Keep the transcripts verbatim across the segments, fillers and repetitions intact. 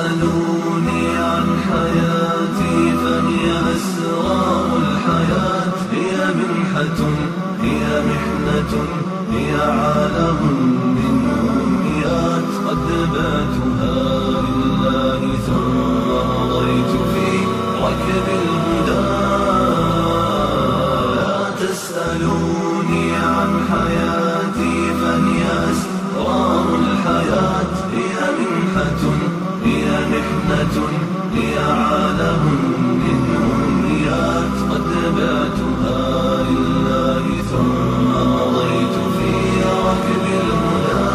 تسألوني عن حياتي فهي أسرار الحياة، هي منحة هي محنة هي عالم من أمنيات، قد باتها لله ثم مضيت في ركب الهدى. لا تسألوني عن حياتي فهي أسرار الحياة، هي منحة هي محنة هي عالم من أمنيات، قد باتها لله ثم مضيت في ركب الهدى.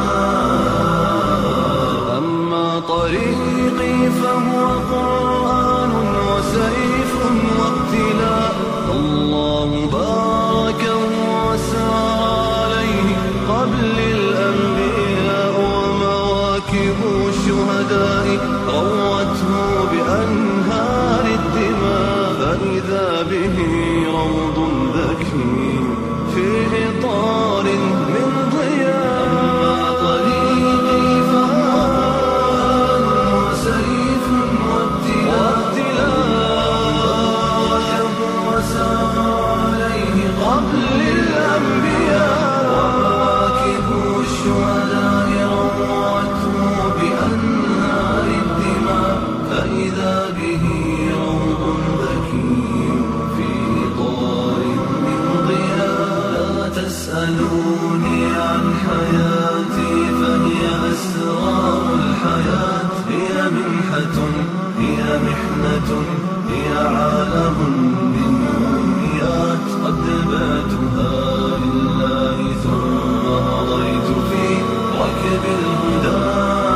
أما طريقي فهو قرآن وسيف وابتلاء، الله باركه وسار عليه قبل الأنبياء، ومواكب الشهداء روته بأنهار الدماء، فإذا به روض ذكي في إطار من ضياء. أما طريقي فهو قرآن وسيف وابتلاء، وسار عليه قبل الأنبياء، ومواكب الشهداء روته بأنهار الدماء، فإذا به روض ذكي في إطار من ضياء. لا تسألوني عن حياتي فهي أسرار الحياة، هي منحة هي محنة هي عالم من أمنيات، قد باتها لله ثم مضيت في ركب الهدى.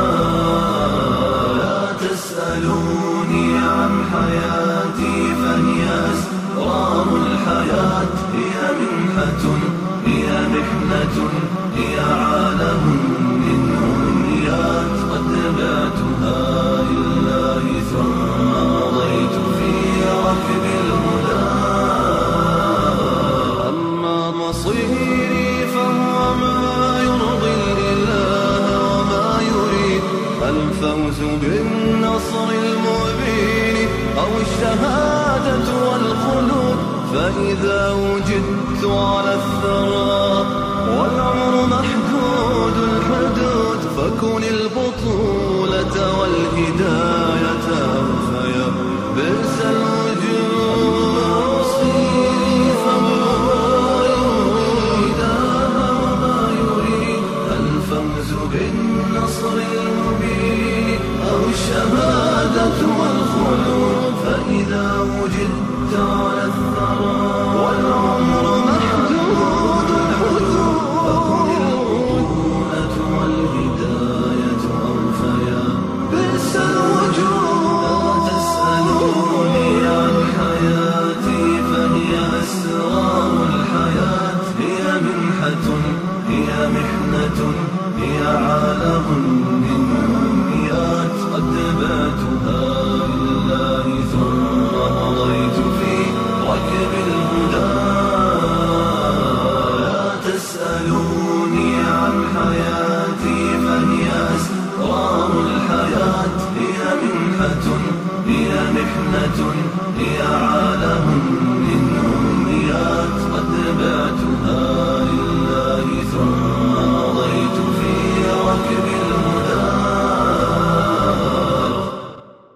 لا تسألوني عن حياتي فهي أسرار الحياة، هي منحة هي محنة هي عالم من أمنيات، قد باتها لله ثم مضيت في ركب الهدى. أما مصيري فهو ما يرضي الإله وما يريد، الفوز بالنصر المبين أو الشهادة والخلود، فإذا وجدت على الثرى